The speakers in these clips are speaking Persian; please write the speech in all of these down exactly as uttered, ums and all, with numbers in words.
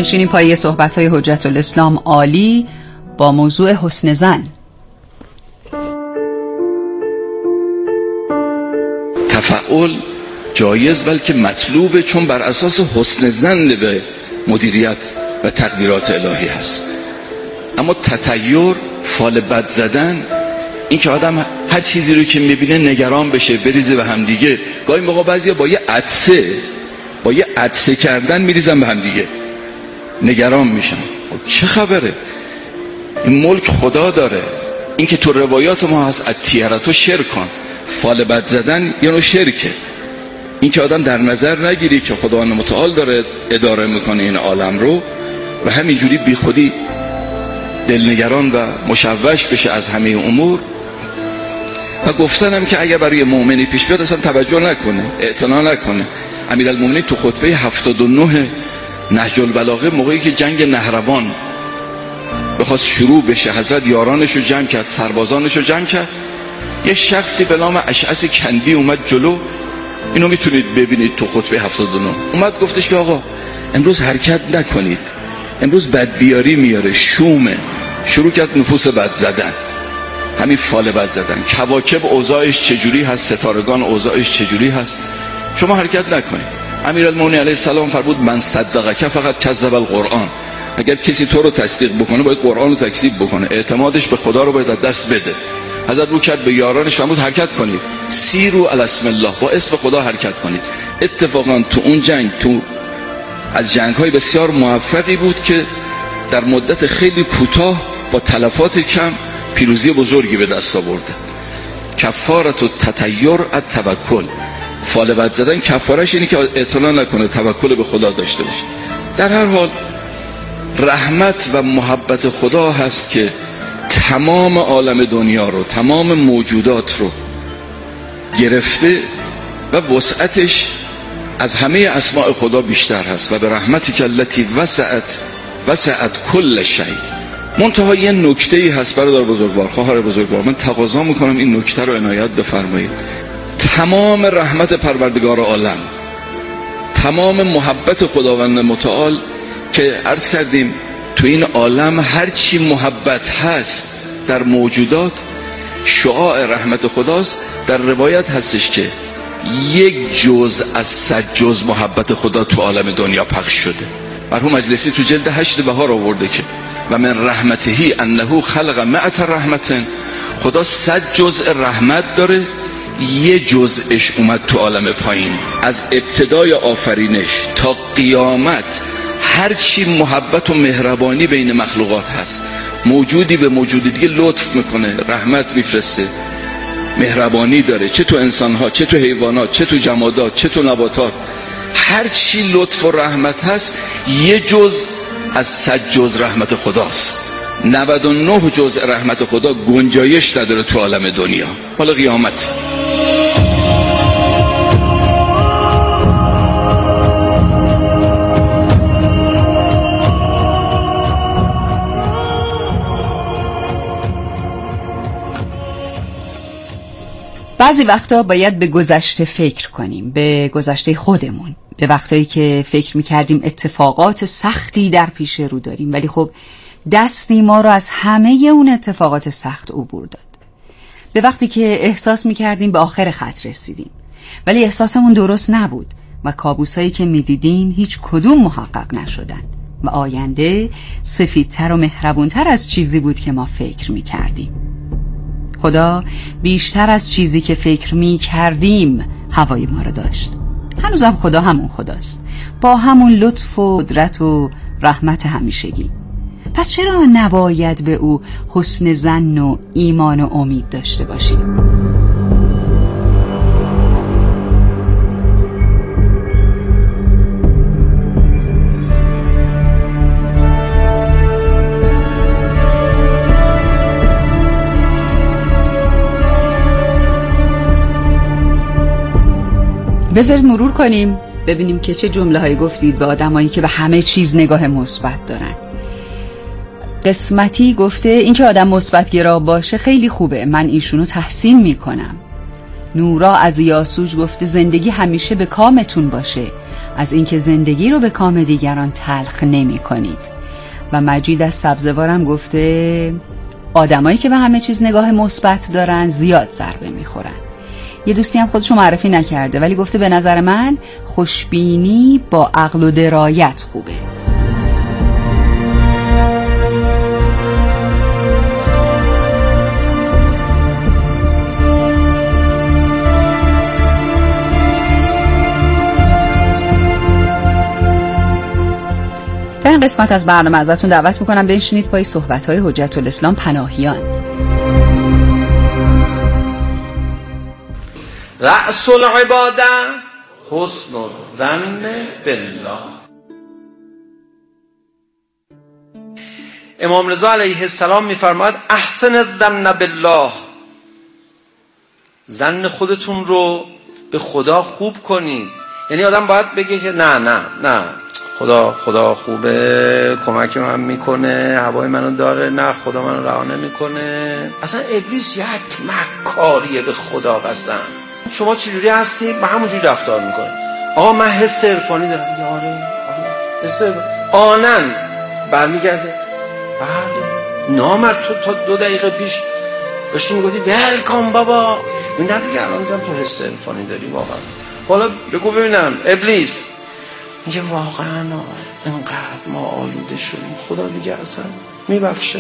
بنشینیم پای صحبت‌های حجت الاسلام عالی با موضوع حسن ظن. تفعول جایز بلکه مطلوبه، چون بر اساس حسن ظن به مدیریت و تقدیرات الهی هست. اما تطیر، فال بد زدن، این که آدم هر چیزی رو که میبینه نگران بشه، بریزه به هم دیگه. گاهی موقع بعضیا با یه عطسه با یه عطسه کردن میریزن به هم دیگه، نگران میشن. خب چه خبره؟ این ملک خدا داره. این که تو روایات ما هست اتیرتو شرکان، فال بد زدن یه نوع شرکه. این که آدم در نظر نگیری که خداوند متعال داره اداره میکنه این عالم رو و همینجوری بی خودی دلنگران و مشوش بشه از همه امور. و گفتنم که اگر برای مؤمنی پیش بیاد اصلا توجه نکنه، اعتنا نکنه. امیرالمومنین تو خطبه هفتاد و نه نهج البلاغه موقعی که جنگ نهروان بخواست شروع بشه، حضرت یارانش رو جمع کرد، سربازانش رو جمع کرد. یه شخصی به نام اشعث کندی اومد جلو، اینو میتونید ببینید تو خطبه هفتاد و نه. اومد گفتش که آقا امروز حرکت نکنید، امروز بدبیاری میاره، شومه. شروع کرد نفوس بد زدن، همین فال بد زدن. کواکب اوضاعش چجوری هست، ستارگان اوضاعش چجوری هست، شما حرکت نکنید. امیرالمومنین علیه السلام فرمود من صدقک فقط کذب القرآن. اگر کسی تو رو تصدیق بکنه باید قرآن رو تکذیب بکنه، اعتمادش به خدا رو باید از دست بده. حضرت رو کرد به یارانش فرمود حرکت کنید، سیرو علی اسم الله، با اسم خدا حرکت کنید. اتفاقا تو اون جنگ، تو از جنگ‌های بسیار موفقی بود که در مدت خیلی کوتاه با تلفات کم پیروزی بزرگی به دست آورده. کفارت التطیر التوکل، فال بد زدن کفارش اینی که اعتنا نکنه، توکل به خدا داشته باشه. در هر حال رحمت و محبت خدا هست که تمام عالم دنیا رو، تمام موجودات رو گرفته و وسعتش از همه اسماء خدا بیشتر هست. و به رحمتی که التي وسعت وسعت کل شیء. منتها یه نکته‌ای هست برادر بزرگوار، خواهر بزرگوار، من تقاضا میکنم این نکته رو عنایت بفرمایید. تمام رحمت پروردگار عالم، تمام محبت خداوند متعال که عرض کردیم تو این عالم هر چی محبت هست در موجودات شعاع رحمت خداست. در روایت هستش که یک جز از صد جز محبت خدا تو عالم دنیا پخش شده. مرحوم مجلسی تو جلد هشت بهار آورده که و من رحمتهی انه خلق مئت رحمتن، خدا صد جزء رحمت داره، یه جزءش اومد تو عالم پایین. از ابتدای آفرینش تا قیامت هر چی محبت و مهربانی بین مخلوقات هست، موجودی به موجودی دیگه لطف میکنه، رحمت میفرسته، مهربانی داره، چه تو انسانها، چه تو حیوانات، چه تو جمادات، چه تو نباتات. هر چی لطف و رحمت هست یه جز از صد جز رحمت خداست. نود و نه جز رحمت خدا گنجایش نداره تو عالم دنیا. حالا قیامت بعضی وقتا باید به گذشته فکر کنیم، به گذشته خودمون، به وقتایی که فکر میکردیم اتفاقات سختی در پیش رو داریم ولی خب دستی ما رو از همه اون اتفاقات سخت عبور داد. به وقتی که احساس میکردیم به آخر خط رسیدیم ولی احساسمون درست نبود و کابوسایی که میدیدیم هیچ کدوم محقق نشدن و آینده سفیدتر و مهربونتر از چیزی بود که ما فکر میکردیم. خدا بیشتر از چیزی که فکر می کردیم هوای ما رو داشت. هنوزم خدا همون خداست، با همون لطف و قدرت و رحمت همیشگی. پس چرا نباید به او حسن ظن و ایمان و امید داشته باشیم؟ بذارید مرور کنیم ببینیم که چه جمله هایی گفتید به آدمایی که به همه چیز نگاه مثبت دارن. قسمتی گفته این که آدم مثبت گرا باشه خیلی خوبه، من ایشونو تحسین میکنم. نورا از یاسوج گفته زندگی همیشه به کامتون باشه، از اینکه زندگی رو به کام دیگران تلخ نمی کنید. و مجید از سبزوارم گفته آدمایی که به همه چیز نگاه مثبت دارن زیاد ضربه میخورن. یه دوستی هم خودشو معرفی نکرده ولی گفته به نظر من خوشبینی با عقل و درایت خوبه. در این قسمت از برنامه ازتون دعوت میکنم بنشینید پای صحبت‌های حجت الاسلام پناهیان. رأس العباده حسن الظن بالله. امام رضا علیه السلام میفرماید احسن الظن بالله، ظن خودتون رو به خدا خوب کنید. یعنی آدم باید بگه که نه نه نه خدا خدا خوبه، کمک من میکنه، هوای منو داره، نه خدا منو رها نمیکنه. اصلا ابلیس یک مکاریه به خدا قسم. شما چجوری هستی؟ با همونجوری رفتار میکنه. آقا من حس عرفانی دارم. یاره حس آنن برمیگرده. بله نامرد تو تا دو دقیقه پیش داشتی میگفتی ویلکام بابا، این نه دیگه الان میگم تو حس عرفانی داری واقعا. حالا بگو ببینم ابلیس میگه واقعا اینقدر ما آلوده شدیم، خدا دیگه اصلا میبخشه.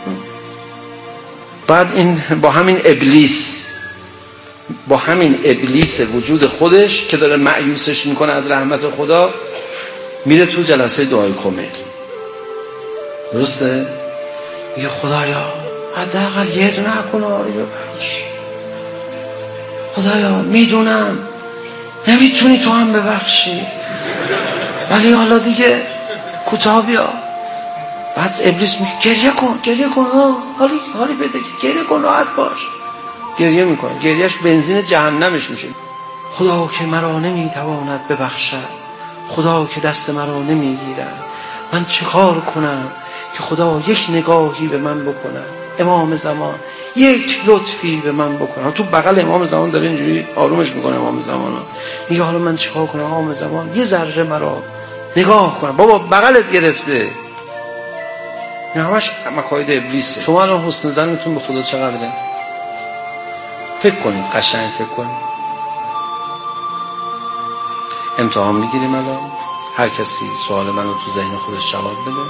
بعد این با همین ابلیس با همین ابلیس وجود خودش که داره مایوسش میکنه از رحمت خدا، میره تو جلسه دعای کمیل. درسته؟ میگه خدایا حداقل یه دونه گناه رو ببخش، خدایا میدونم نمیتونی تو هم ببخشی ولی حالا دیگه کوتاه بیا. بعد ابلیس میگه گریه کن گریه کن حالی حالی بده گریه کن راحت باش. گریه میکنه، گریهش بنزین جهنمش میشه. خدا که مرا نمیتواند ببخشد، خدا که دست مرا نمیگیرد، من چه کار کنم که خدا یک نگاهی به من بکنه، امام زمان یک لطفی به من بکنه. تو بغل امام زمان داره اینجوری آرومش میکنه امام زمان، میگه حالا من چه کار کنم امام زمان یه ذره مرا نگاه کنم. بابا بغلت گرفته. این همش مکاید ابلیسه. شما الان حسن ظنتون به خدا چقدره؟ فکر کنید، قشنگ فکر کنید. امتحان میگیریم الان، هر کسی سوال منو تو ذهن خودش جواب بده.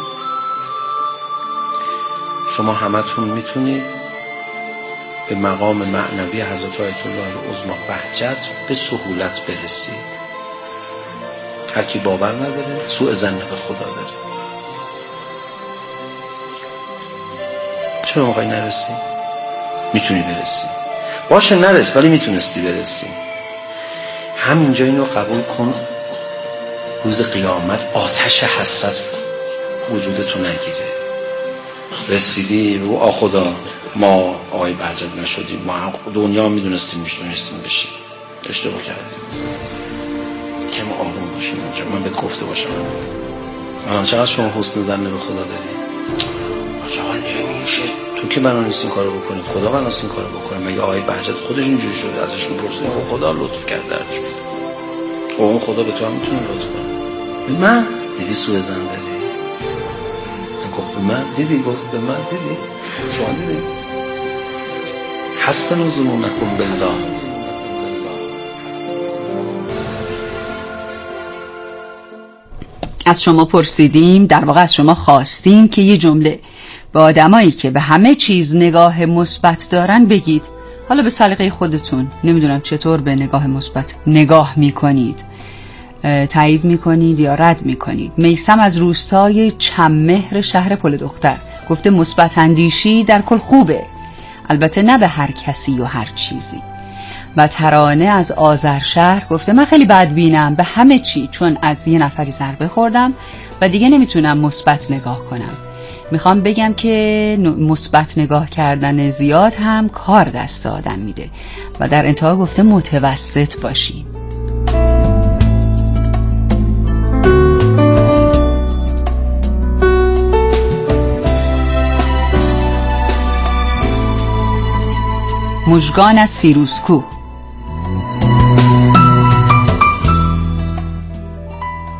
شما همتون میتونید به مقام معنوی حضرت آیت الله العظمی بهجت به سهولت برسید. هر کی باور نداره سوء ظن به خدا داره. چرا موقعی نرسی؟ میتونی برسی. باشه نرس ولی میتونستی برسی. همینجا اینو قبول کن، روز قیامت آتش حسرت وجودتو نگیره. رسیدی رو آ خدا ما آقای بهجت نشدیم، ما دنیا میدونستیم میشونستیم بشیم، اشتباه کردیم. کم آروم باشیم اونجا. من بهت گفته باشم الان چقدر شما حسن ظن به خدا داری؟ آجا نمیشه تو که بنا نیست این کارو بکنید، خدا بنا نیست این کارو بکنه. مگه آقای بهجت خودش اینجوری شده؟ ازش میپرسید خدا لطف کرده هرچی اون خدا به تو هم میتونه لطف کنه. به من دیدی سوء ظن داری؟ گفت به من دیدی؟ گفت به من دیدی؟ شما دیدی؟ حسن و ظنونکم بالله. از شما پرسیدیم، در واقع از شما خواستیم که یه جمله به آدمایی که به همه چیز نگاه مثبت دارن بگید. حالا به سلیقه خودتون، نمیدونم چطور به نگاه مثبت نگاه میکنید، تایید میکنید یا رد میکنید. میثم از روستای چممهر شهر پل دختر گفته مثبت اندیشی در کل خوبه، البته نه به هر کسی و هر چیزی. و ترانه از آذرشهر گفته من خیلی بدبینم به همه چی، چون از یه نفری ضربه خوردم و دیگه نمیتونم مثبت نگاه کنم. میخوام بگم که مثبت نگاه کردن زیاد هم کار دست آدم میده. و در انتها گفته متوسط باشی. مژگان از فیروزکوه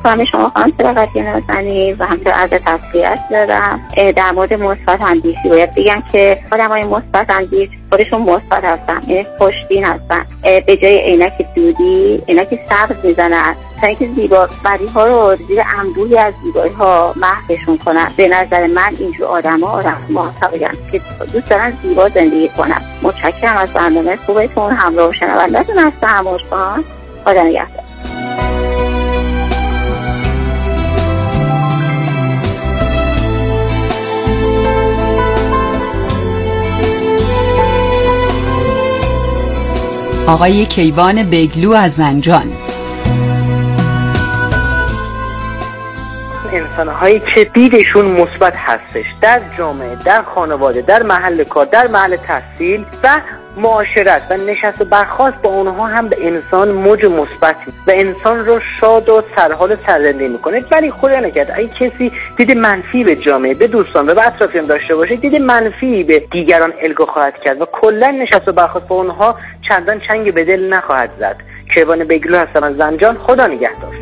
همه شما خانم صداقتی نازنین و همچنین از تسلیت دارم. در مورد مثبت اندیشی باید بگم که آدمای مثبت اندیش خودشون مثبت هستن، یعنی خوشبین هستن، به جای عینک دودی عینک سبز میزنن تا اینکه زیبایی ها رو زیر انبوهی از زیبایی ها محوشون کنن. به نظر من اینجور آدم ها آدم موفقن که دوست دارن زیبا زندگی کنن. متشکرم از برنامه خوبتون. همراه و شنونده‌تون هستم. همراه خدا نگهدار. آقای کیوان بگلو از زنجان. انسان‌هایی که دیدشون مثبت هستش در جامعه، در خانواده، در محل کار، در محل تحصیل و معاشرت و نشست و برخاست با اونها هم به انسان موج مثبتی و انسان رو شاد و سرحال سرزنده میکنه. ولی خدا نکرد اگه کسی دید منفی به جامعه، به دوستان و به اطرافیان داشته باشه، دید منفی به دیگران القا خواهد کرد و کلا نشست و برخاست با اونها چندان چنگ به دل نخواهد زد. کیوان بگلو هستم از زنجان. خدا نگهدار.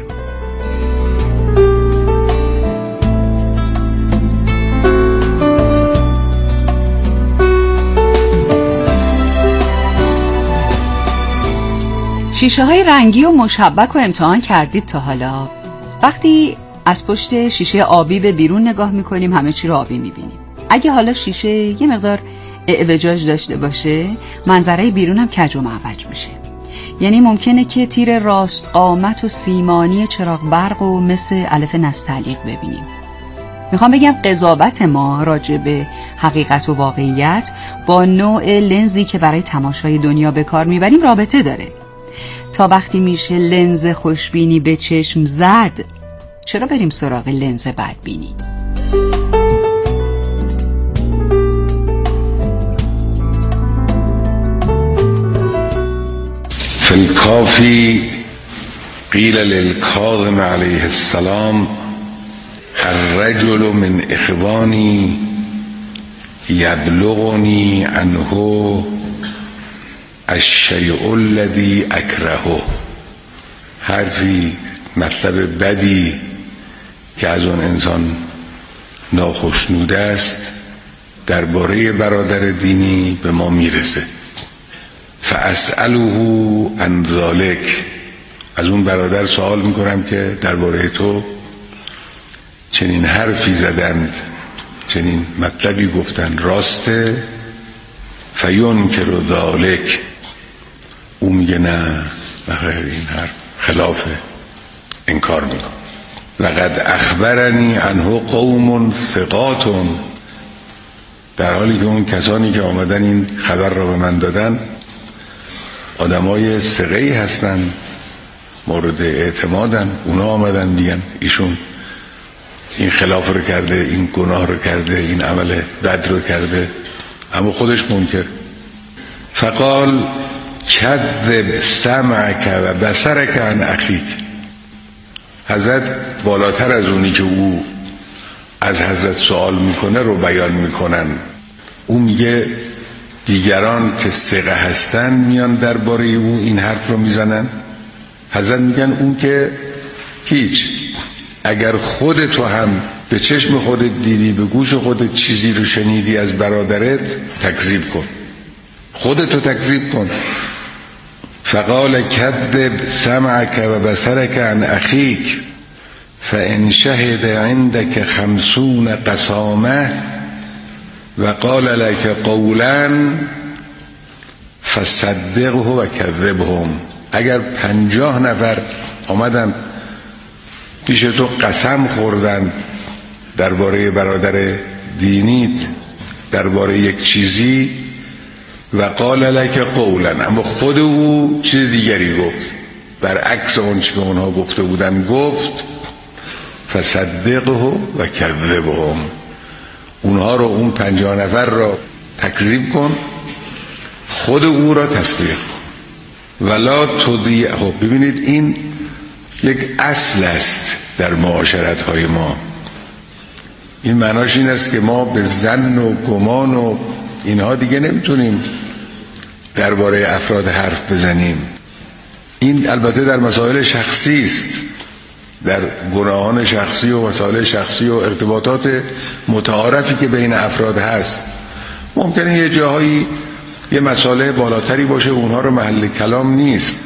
شیشه های رنگی و مشبک رو امتحان کردید تا حالا؟ وقتی از پشت شیشه آبی به بیرون نگاه میکنیم همه چی رو آبی میبینیم. اگه حالا شیشه یه مقدار اعوجاج داشته باشه منظره بیرون هم کج و معوج میشه. یعنی ممکنه که تیر راست قامت و سیمانی چراغ برق و مثل الف نستعلیق ببینیم. میخوام بگم قضاوت ما راجع به حقیقت و واقعیت با نوع لنزی که برای تماشای دنیا به کار میبریم رابطه داره. تا وقتی میشه لنز خوشبینی به چشم زد، چرا بریم سراغ لنز بدبینی؟ فی الکافی قیل للکاظم علیه السلام هر رجل من اخوانی یبلغنی عنه الشیء الذی اکرهه. حرفی مطلب بدی که از اون انسان ناخشنوده است درباره برادر دینی به ما میرسه. فاسأله عن ذلک، از اون برادر سوال میکنم که درباره تو چنین حرفی زدند، چنین مطلبی گفتن، راسته؟ فینکر ذلک، او میگه نه بخیر این حرف خلافه، انکار میکن. لقد اخبرنی عنه قوم ثقات، در حالی که اون کسانی که آمدن این خبر را به من دادن آدمای ثقه‌ای هستن، مورد اعتمادن، اونا آمدن میگن ایشون این خلاف رو کرده، این گناه رو کرده، این عمل بد رو کرده، اما خودش منکر. فقال کذب سمعک و بصرک عن اخیک. حضرت بالاتر از اونی که او از حضرت سوال میکنه رو بیان میکنن. او میگه دیگران که ثقه هستن میان درباره او این حرف رو میزنن. حضرت میگن اون که هیچ، اگر خودت تو هم به چشم خودت دیدی، به گوش خودت چیزی رو شنیدی از برادرت، تکذیب کن، خودتو تکذیب کن. فقال کذب سمعک و بصرک عن اخیک فان شهد عندك خمسون قسامه و قال لك قولا فصدقه و کذبهم. اگر پنجاه نفر آمدن پیش تو قسم خوردن درباره برادر دینیت، درباره یک چیزی، و قال لك قولا، اما خود او چیز دیگری گفت، برعکس اون چی که اونها گفته بودن گفت، فصدقه و کذبهم، اونها رو، اون پنجاه نفر را تکذیب کن، خود او را تصدیق کن. ولا تضیع. خب ببینید این یک اصل است در معاشرت های ما. این معناش این است که ما به ظن و گمان و اینها دیگه نمیتونیم درباره افراد حرف بزنیم. این البته در مسائل شخصی است، در گناهان شخصی و مسائل شخصی و ارتباطات متعارفی که بین افراد هست. ممکنه یه جاهایی یه مسئله بالاتری باشه، اونها رو محل کلام نیست،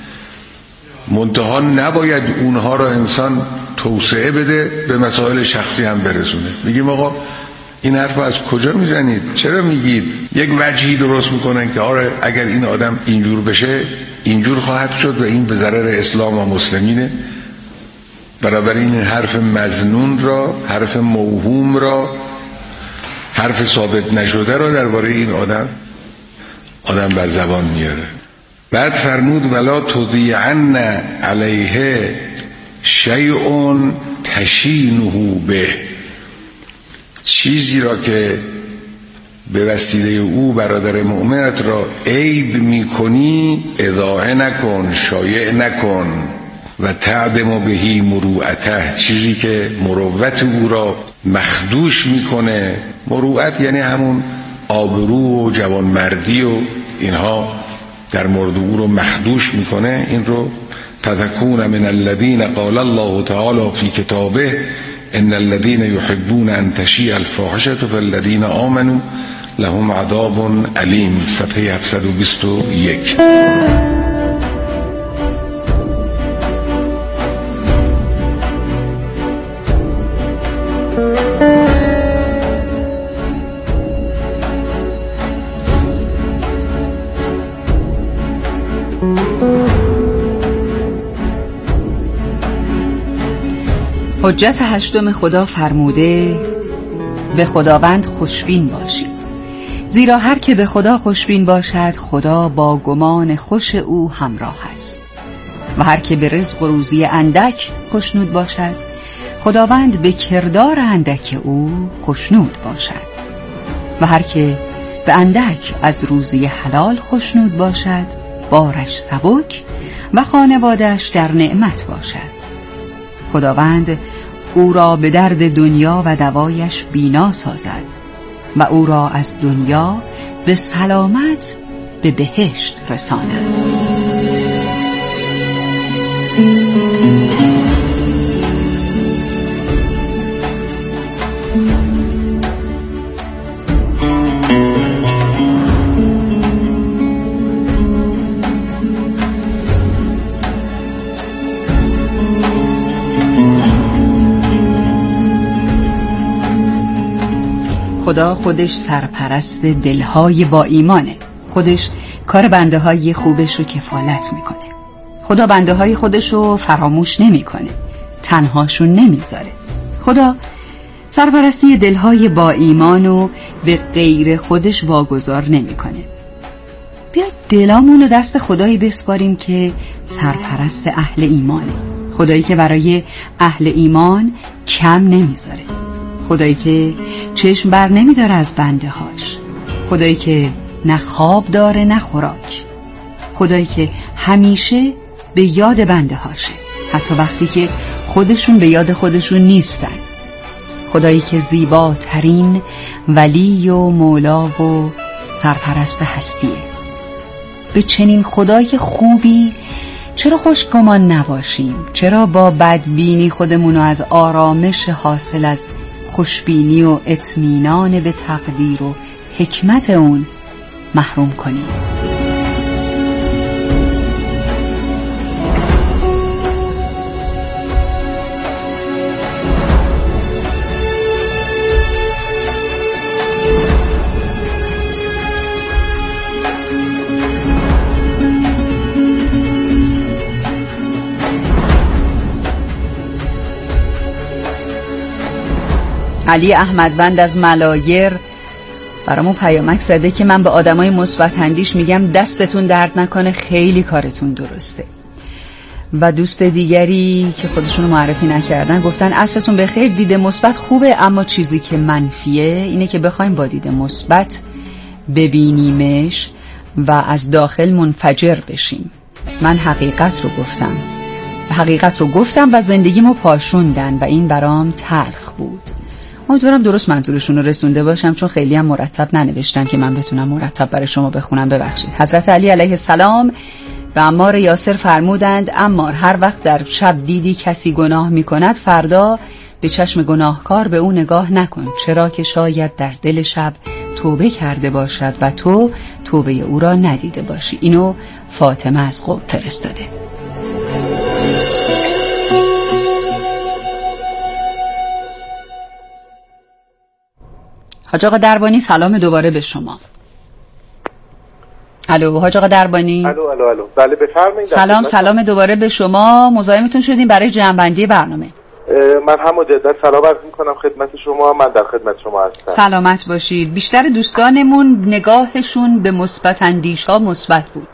منتها نباید اونها رو انسان توسعه بده به مسائل شخصی هم برسونه. میگیم آقا این حرف از کجا میزنید؟ چرا میگید؟ یک وجهی درست میکنن که آره اگر این آدم اینجور بشه اینجور خواهد شد و این به ضرر اسلام و مسلمینه. بنابراین این حرف مظنون را، حرف موهوم را، حرف ثابت نشده را درباره این آدم آدم بر زبان میاره. بعد فرمود ولا تضیعن علیه شیء تشینه به، چیزی را که به وسیله او برادر مؤمنت را عیب میکنی اضاعه نکن، شایع نکن. و تعدم بهی مروعته، چیزی که مروت او را مخدوش میکنه. مروعت یعنی همون آبرو و جوانمردی و اینها در مورد او رو مخدوش میکنه. این رو تتکون من الذین قال الله تعالی فی کتابه ان الذين يحبون ان تشیع الفاحشه فی الذین آمنوا لهم عذاب علیم، صفحه هفتصد و بیست و یک. حجت هشتم خدا فرموده به خداوند خوشبین باشید، زیرا هر که به خدا خوشبین باشد خدا با گمان خوش او همراه است، و هر که به رزق و روزی اندک خوشنود باشد خداوند به کردار اندک او خوشنود باشد، و هر که به اندک از روزی حلال خوشنود باشد بارش سبک و خانواده‌اش در نعمت باشد. خداوند او را به درد دنیا و دوایش بینا سازد و او را از دنیا به سلامت به بهشت رساند. خدا خودش سرپرست دلهای با ایمانه، خودش کار بنده های خوبش رو کفالت میکنه. خدا بنده های خودش رو فراموش نمیکنه، تنهاشون نمیذاره. خدا سرپرستی دلهای با ایمانو به غیر خودش واگذار نمیکنه. بیاید دلامون رو دست خدایی بسپاریم که سرپرست اهل ایمانه، خدایی که برای اهل ایمان کم نمیذاره، خدایی که چشم بر نمیداره از بنده هاش، خدایی که نه خواب داره نه خوراک، خدایی که همیشه به یاد بنده هاشه حتی وقتی که خودشون به یاد خودشون نیستن، خدایی که زیباترین ولی و مولا و سرپرست هستیه. به چنین خدای خوبی چرا خوشگمان نباشیم؟ چرا با بدبینی خودمونو از آرامش حاصل از خوشبینی و اطمینان به تقدیر و حکمت اون محروم کنیم؟ علی احمدوند از ملایر برامون پیامک زده که من به آدمای مثبت اندیش میگم دستتون درد نکنه، خیلی کارتون درسته. و دوست دیگری که خودشونو معرفی نکردن گفتن عصرتون بخیر، دید مثبت خوبه اما چیزی که منفیه اینه که بخوایم با دید مثبت ببینیمش و از داخل منفجر بشیم. من حقیقت رو گفتم حقیقت رو گفتم و زندگیمو پاشوندن و این برام تلخ بود. امیدوارم درست منظورشون رو رسونده باشم، چون خیلی هم مرتب ننوشتن که من بتونم مرتب برای شما بخونم، ببخشید. حضرت علی علیه السلام و عمار یاسر فرمودند عمار هر وقت در شب دیدی کسی گناه میکند فردا به چشم گناهکار به او نگاه نکن، چرا که شاید در دل شب توبه کرده باشد و تو توبه او را ندیده باشی. اینو فاطمه از قم فرستاده. حاج آقا دربانی سلام دوباره به شما. الو حاج آقا دربانی. الو الو الو بله بفرمایید. سلام سلام دوباره به شما، مزاحمتون شدیم برای جمع‌بندی برنامه. من هم مجدد سلام عرض می‌کنم خدمت شما، من در خدمت شما هستم. سلامت باشید. بیشتر دوستانمون نگاهشون به مثبت اندیش‌ها مثبت بود.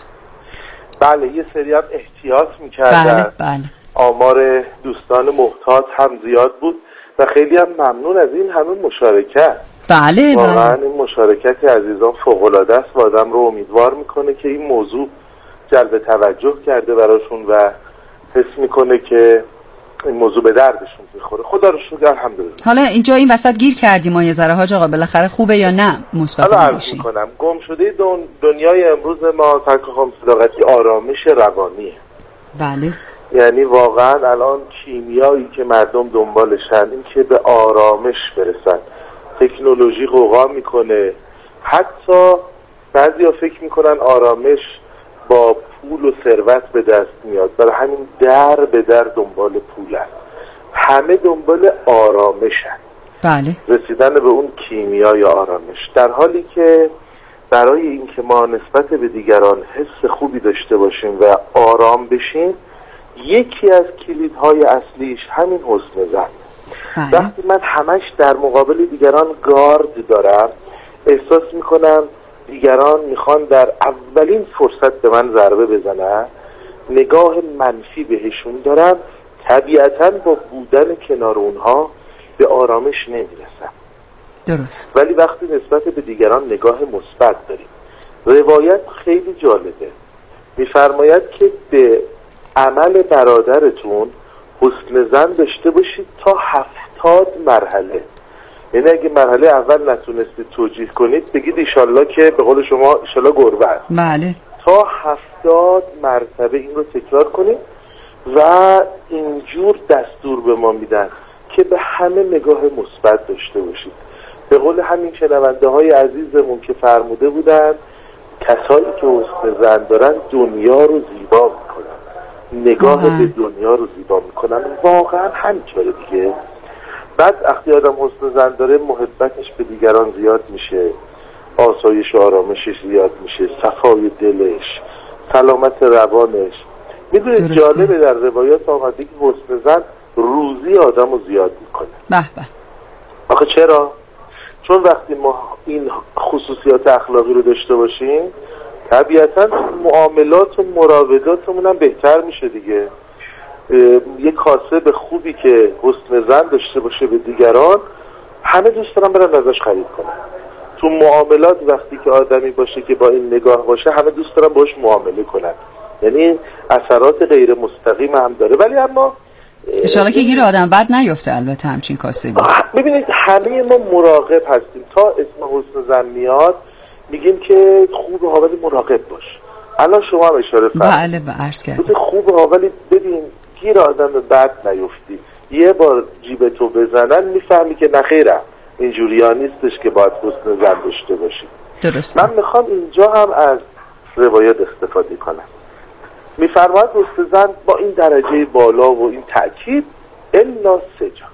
بله یه سری هم احتیاط می‌کردن. بله بله. آمار دوستان محتاط هم زیاد بود و خیلی هم ممنون از این همه مشارکت. بله واقعا بله. این مشارکت عزیزان فوق‌العاده است و آدم رو امیدوار میکنه که این موضوع جلب توجه کرده براشون و حس میکنه که این موضوع به دردشون میخوره. خدا رو شکر الحمدلله. حالا اینجا این وسط گیر کردیم ما یه ذره حاج آقا، بالاخره خوبه یا نه مثبت حالا عرض باشی؟ میکنم گم شده دن... دنیای امروز ما تحقیقم صداقتی آرامش روانیه. بله. یعنی واقعا الان کیمیایی که مردم دنبالشن این که به آرامش برسن. تکنولوژی قوقا میکنه، حتی بعضیا فکر میکنن آرامش با پول و ثروت به دست میاد، برای همین در به در دنبال پول هست. همه دنبال آرامشن. بله. رسیدن به اون کیمیای آرامش، در حالی که برای اینکه ما نسبت به دیگران حس خوبی داشته باشیم و آرام بشیم، یکی از کلیدهای اصلیش همین حسن ظن. بله. وقتی من همش در مقابل دیگران گارد دارم، احساس میکنم دیگران میخوان در اولین فرصت به من ضربه بزنن، نگاه منفی بهشون دارم، طبیعتاً با بودن کنار اونها به آرامش نمیرسم. درست. ولی وقتی نسبت به دیگران نگاه مثبت داریم، روایت خیلی جالبه، میفرماید که به عمل برادرتون حسن ظن داشته باشید تا هفتاد مرحله. یعنی اگه مرحله اول نتونستید توجیه کنید بگید ایشالله که به قول شما ایشالله گربه است. بله. تا هفتاد مرتبه این رو تکرار کنید و اینجور دستور به ما میدن که به همه نگاه مثبت داشته باشید. به قول همین شنونده های عزیزمون که فرموده بودن کسایی که حسن ظن دارن دنیا رو زیبا میکنن، نگاه آه. به دنیا رو زیبا میکنن. واقعا همینطوره دیگه. بعد وقتی آدم حسن ظن داره محبتش به دیگران زیاد میشه، آسایش و آرامشش زیاد میشه، صفای دلش، سلامت روانش. میدونید جالبه در روایات آمده که حسن ظن روزی آدم رو زیاد میکنه. به به. آخه چرا؟ چون وقتی ما این خصوصیات اخلاقی رو داشته باشیم طبیعتا معاملات و مراوداتمون هم بهتر میشه دیگه. یک کاسب خوبی که حسن ظن داشته باشه به دیگران، همه دوست دارن برن ازش خرید کنن. تو معاملات وقتی که آدمی باشه که با این نگاه باشه، همه دوست دارن باش معامله کنن. یعنی اثرات غیر مستقیم هم داره. ولی اما انشالله که گیر آدم بد نیفته البته همچین کاسبی. ببینید همه ما مراقب هستیم. تا اسم حسن ظن میاد میگیم که خوبه ها ولی مراقب باش. الان شما هم اشاره فرمودید. بله به عرض کردم. خوبه ها ولی ببین گیر آدم بد نیفتی. یه بار جیبتو بزنن میفهمی که نخیره، اینجوری ها نیستش که باید حسن ظن داشته باشی. درست. من میخوام اینجا هم از روایت استفاده کنم. میفرماید حسن ظن با این درجه بالا و این تأکید الا سه جا.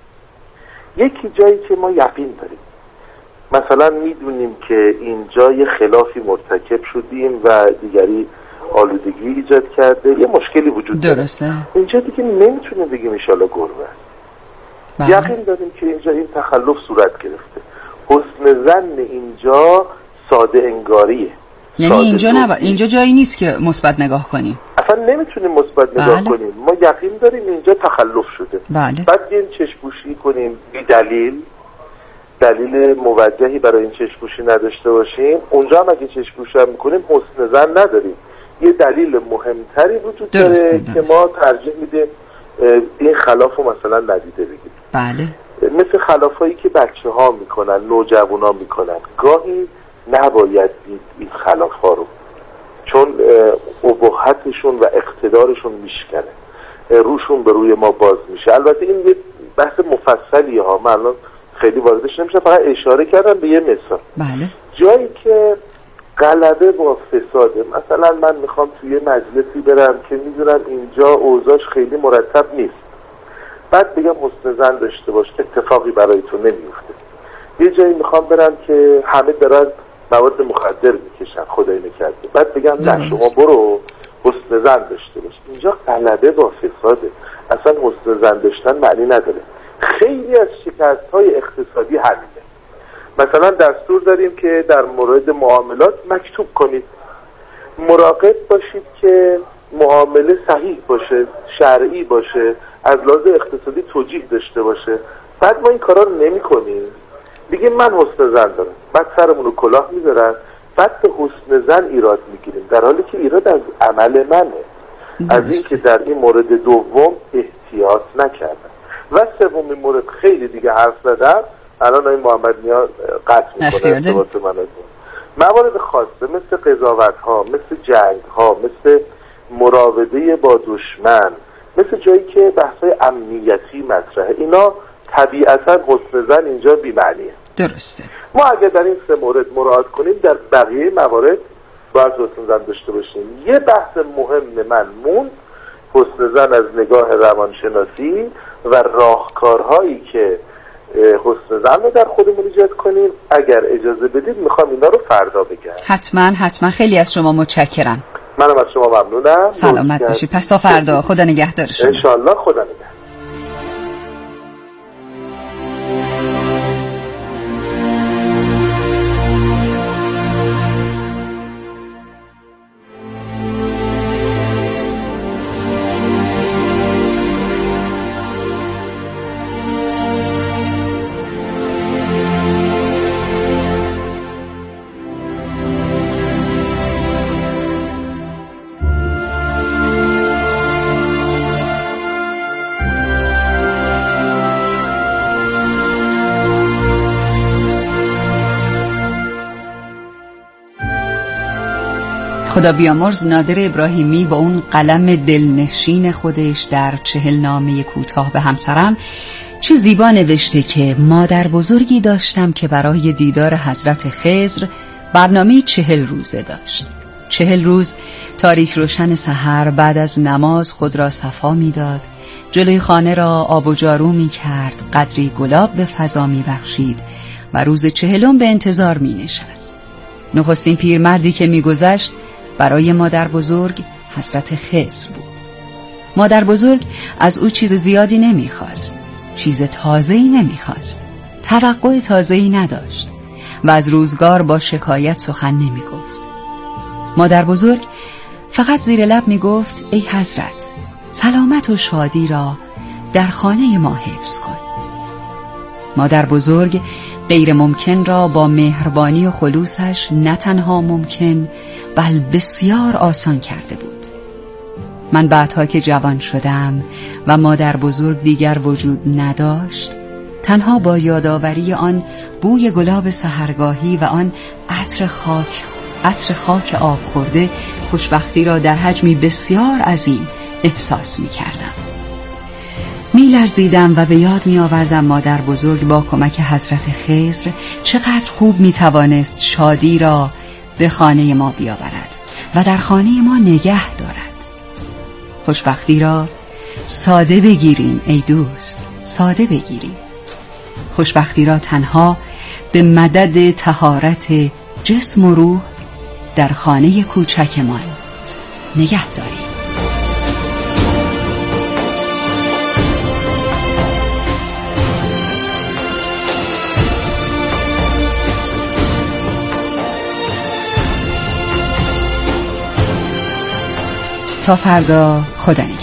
یکی جایی که ما یقین داریم، مثلا میدونیم که اینجا یه خلافی مرتکب شدیم و دیگری آلودگی ایجاد کرده، یه مشکلی وجود داره. درسته. اینجا دیگه نمیتونیم بگیم انشالله گربه. یقین داریم که اینجا این تخلف صورت گرفته. حسن ظن اینجا ساده انگاریه. یعنی اینجا نبا... اینجا جایی نیست که مثبت نگاه کنیم. اصلا نمیتونیم مثبت نگاه بله. کنیم. ما یقین داریم اینجا تخلف شده. بله. بعد بیایم چشم‌پوشی کنیم بی دلیل، دلیل موجهی برای این چشم‌پوشی نداشته باشیم. اونجا هم اگه چشم‌پوشی هم میکنیم حسن ظن نداریم. یه دلیل مهمتری وجود داره درسته، درسته. که ما ترجیح میدیم این خلاف رو مثلا ندیده بگیم. بله. مثل خلافایی که بچه ها میکنن، نوجوانا میکنن، گاهی نباید دید این خلاف ها رو، چون ابهتشون و اقتدارشون میشکنه، روشون به روی ما باز میشه. البته این یه بحث مفصلیه ها، من الان خیلی واردش نمیشم، فقط اشاره کردم به یه مثال. بله. جایی که غلبه با فساده، مثلا من میخوام توی مجلسی برم که میدونم اینجا اوضاعش خیلی مرتب نیست، بعد بگم حسن زن داشته باش، اتفاقی برای تو نمیفته. یه جایی میخوام برم که همه دارن مواد مخدر میکشن، خدای نکرده، بعد بگم نه شما برو حسن زن داشته باش. اینجا غلبه با فساده، اصلا حسن زن داشتن معنی نداره. خیلی از شکست های اقتصادی همینه. مثلا دستور داریم که در مورد معاملات مکتوب کنید، مراقب باشید که معامله صحیح باشه، شرعی باشه، از لحاظ اقتصادی توجیه داشته باشه. بعد ما این کارا رو نمی کنیم، بگیم من حسن زن دارم، بعد سرمون رو کلاه میذارن، بعد به حسن زن ایراد میگیریم، در حالی که ایراد از عمل منه، از این که در این مورد دوم احتیاط نکردم. و سومین مورد خیلی دیگه حرف زدم، الان این محمد نیا قطع میکنه ارتباط من از موارد خاصه مثل قضاوت ها، مثل جنگ ها، مثل مراوده با دشمن، مثل جایی که بحثای امنیتی مطرحه، اینا طبیعتا حسن زن اینجا بی‌معنیه. درسته. ما اگر در این سه مورد مراعات کنیم، در بقیه موارد باید حسن زن داشته باشیم. یه بحث مهم من موند، حسن زن از نگاه روانشناسی و راهکارهایی که حسن زن رو در خودمون ایجاد کنیم. اگر اجازه بدید میخوام اینا رو فردا بگم. حتما حتما. خیلی از شما متشکرم. منم از شما ممنونم. سلامت باشید. پس تا فردا. خدا نگهدار شما. انشالله. خدا نگهدار. خدا بیامرز نادر ابراهیمی با اون قلم دلنشین خودش در چهل نامه کوتاه به همسرم چه زیبا نوشته که مادر بزرگی داشتم که برای دیدار حضرت خضر برنامه چهل روزه داشت. چهل روز تاریک روشن سحر بعد از نماز خود را صفا می داد، جلوی خانه را آب و جارو می کرد، قدری گلاب به فضا می بخشید و روز چهلم به انتظار می نشست. نخستین پیرمردی که می گذشت برای مادر بزرگ حضرت خضر بود. مادر بزرگ از او چیز زیادی نمیخواست، چیز تازه‌ای نمیخواست، توقع تازه‌ای نداشت و از روزگار با شکایت سخن نمیگفت. مادر بزرگ فقط زیر لب میگفت ای حضرت، سلامت و شادی را در خانه ما حفظ کن. مادر بزرگ غیر ممکن را با مهربانی و خلوصش نه تنها ممکن بل بسیار آسان کرده بود. من بعدها که جوان شدم و مادر بزرگ دیگر وجود نداشت، تنها با یادآوری آن بوی گلاب سحرگاهی و آن عطر خاک عطر خاک آب خورده خوشبختی را در حجمی بسیار عظیم احساس می کردم. می لرزیدم و به یاد می آوردم مادر بزرگ با کمک حضرت خضر چقدر خوب می توانست شادی را به خانه ما بیاورد و در خانه ما نگه دارد. خوشبختی را ساده بگیریم ای دوست، ساده بگیریم. خوشبختی را تنها به مدد طهارت جسم و روح در خانه کوچکمان نگه داریم. تا فردا. خدا نگهدار.